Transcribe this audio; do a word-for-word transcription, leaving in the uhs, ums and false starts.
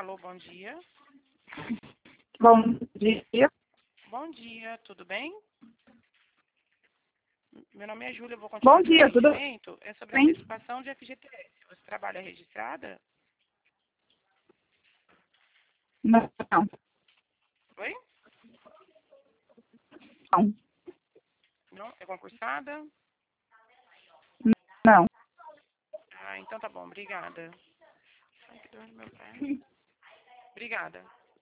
Alô, bom dia. Bom dia. Bom dia, tudo bem? Meu nome é Júlia, eu vou continuar Bom dia, o tudo atendimento. É sobre a bem? antecipação de F G T S. Você trabalha registrada? Não, Oi? não, Não? É concursada? não. Ah, então tá bom, obrigada. Ai, que dor no meu pé. Obrigada.